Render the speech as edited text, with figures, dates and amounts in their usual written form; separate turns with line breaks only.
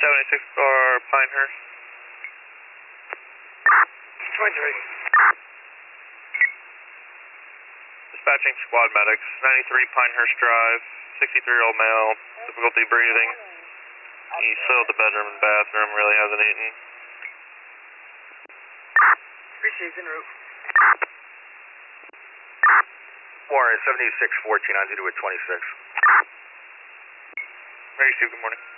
76 car Pinehurst.
23.
Dispatching squad medics, 93 Pinehurst Drive, 63-year-old male, difficulty breathing. He soiled the bedroom and bathroom, really hasn't eaten.
Received en route.
Warren, 7614 on duty with 26.
Mary Sue, good morning.